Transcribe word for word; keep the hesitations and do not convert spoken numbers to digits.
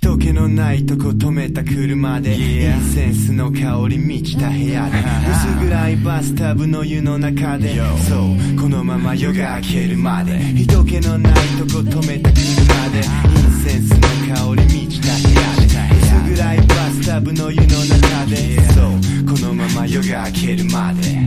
人気のないとこ止めた車で、yeah. インセンスの香り満ちた部屋で薄暗いバスタブの湯の中で、Yo. そうこのまま夜が明けるまで人気のないとこ止めた車でインセンスの香り満ちた部屋で薄暗いバスタブの湯の中で、yeah. そうこのまま夜が明けるまで